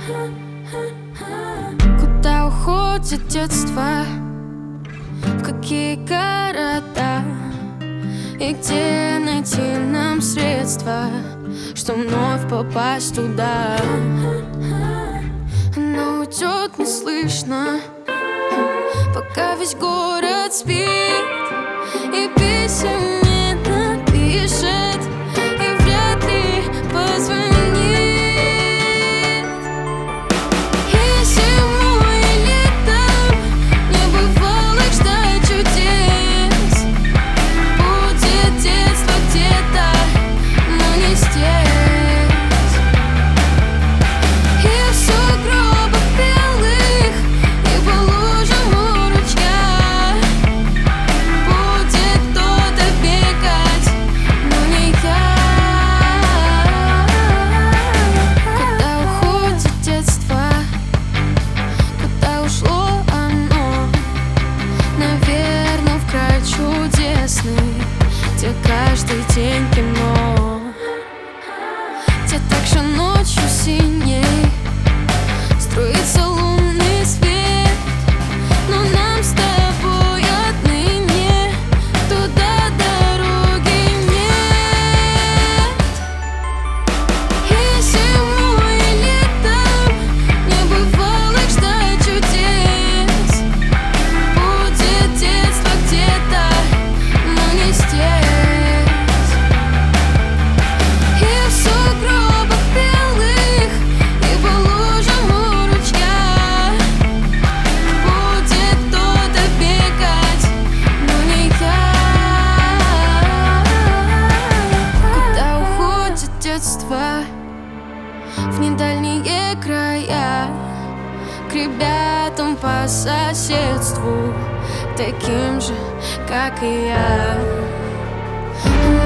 Куда уходит детство? В какие города? И где найти нам средства, что вновь попасть туда? Она уйдет неслышно, пока весь город спит, и писем не напишет, и вряд ли позвонит. И зимой, и летом не бывало ждать чудес. Будет детство где-то, но не здесь. И в сугробах белых, и по лужам у ручья будет кто-то бегать, но не я. Куда уходит детство? Куда ушло оно? Наверное, в край чудесный, где каждый день кино, где также ночью синей струится лунный свет. Но нам с тобой отныне туда дороги нет. И зимой, и летом не бывало ждать чудес. Будет детство где-то, но не здесь. И в сугробах белых, и по лужам у ручья будет кто-то бегать, но не я. Куда уходит детство? В недальние края, к ребятам по соседству, таким же, как и я.